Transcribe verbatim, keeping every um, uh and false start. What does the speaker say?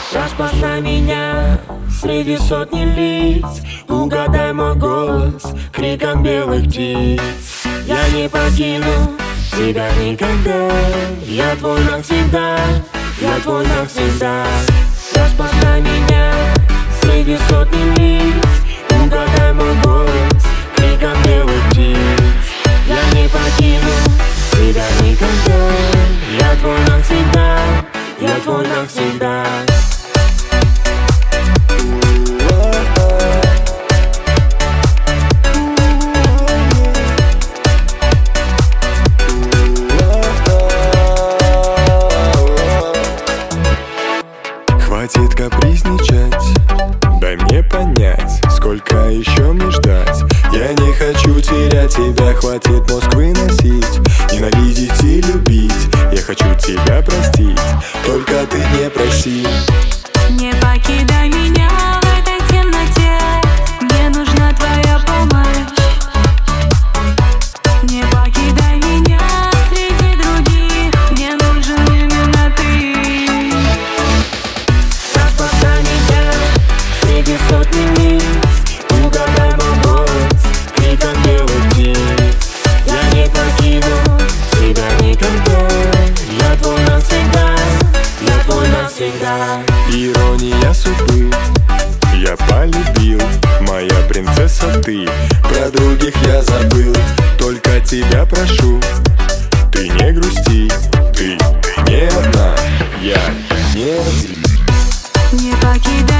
Распознай меня среди сотни лиц, угадай мой голос криком белых птиц. Я не покину тебя никогда, я твой навсегда, я твой навсегда. Распознай меня среди сотни лиц, угадай мой голос криком белых птиц. Я не покину тебя никогда, я твой навсегда, я твой навсегда. Хватит капризничать, дай мне понять, сколько еще мне ждать. Я не хочу терять тебя, хватит мозг выносить, ненавидеть и любить. Я хочу тебя простить, только ты не проси. Не покидай меня в этой темноте, мне нужна твоя помощь. Не покидай меня среди других, мне нужен именно ты. Распознай меня среди сотни лиц, угадай мой голос криком белых птиц. Я не покину тебя никогда, я твой навсегда, я твой навсегда. Ирония судьбы, я полюбил, моя принцесса ты. Про других я забыл, только тебя прошу. Ты не грусти, ты, ты не одна, я не один. Не покидай